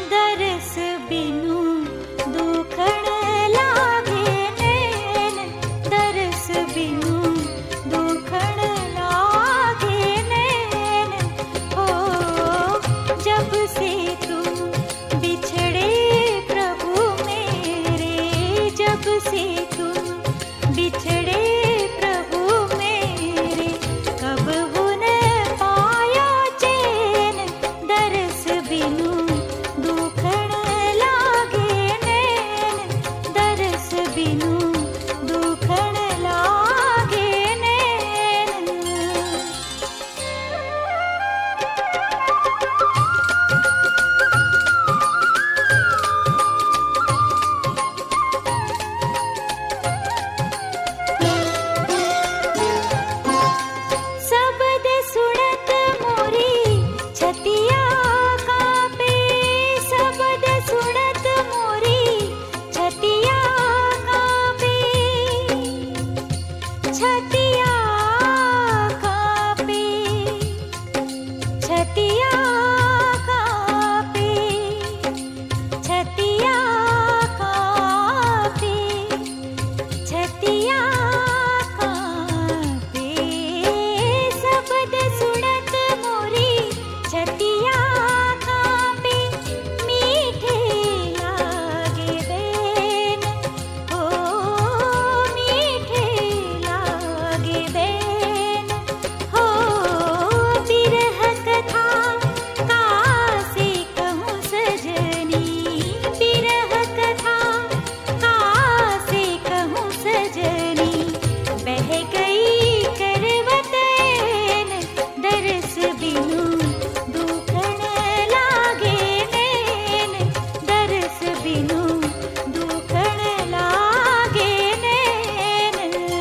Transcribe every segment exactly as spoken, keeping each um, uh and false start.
दरस बिनु दुखण लागे नैन, दरस बिनु दुखण लागे नैन। हो जब से तुम बिछड़े प्रभु मेरे, जब से तुम बिछड़े प्रभु मेरे, कब हुन पाया चैन, दरस बिनु दुखण लागे नैन, दरस बिनु दुखण लागे नैन। शब्द सुनत मोरी छतिया कांपे, शब्द सुनत मोरी छतिया कांपे, छतिया कांपे, छतिया कांपे, छतिया कांपे, छतिया कांपे। शब्द सुनत मोरी छतिया कांपे, मीठे लागे बैन, हो मीठे लागे बैन। हो बिरह कथा कासे कहूँ सजनी, बिरह कथा कासे कहूँ सजनी, बह गई करवतैन, दरस बिनु दुखण लागे नैन, दरस बिनु दुखण लागे नैन।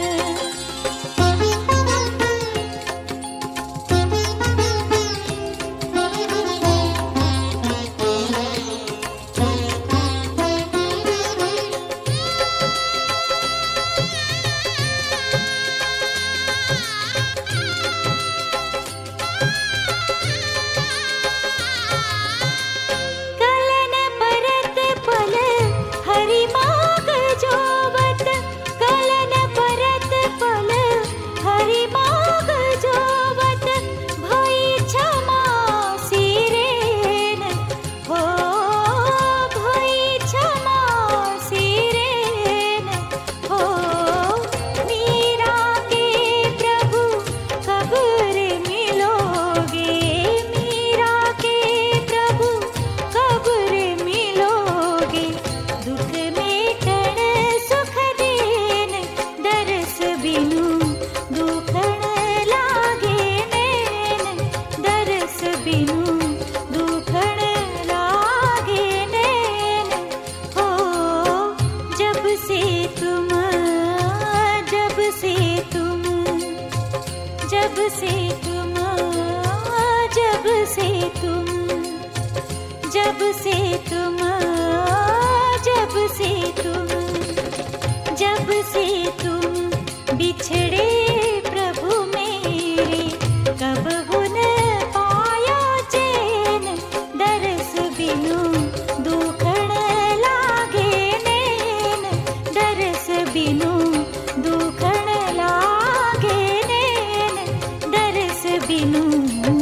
कलन परत पल हरि माग जोवत, कलन परत पल हरि माग जोवत, भई क्षमा सिरेन, हो भई क्षमा सिरेन। हो मीरा के प्रभु कब रे मिलोगे, मीरा के प्रभु कब रे मिलोगे, दुख मेटण सुख देन, दरस बिनु दुखण लागे नैन, दरस बिनु दुखण लागे नैन। हो जब से तुम, जब से तुम, जब से तुम, जब से तुम, जब से तुम, जब से तुम, जब से तुम बिछड़े प्रभु मेरे, कब हुन पाया चैन, दरस बिनु दुखण लागे नैन, दरस बिनु दुखण लागे नैन, दरस बिनु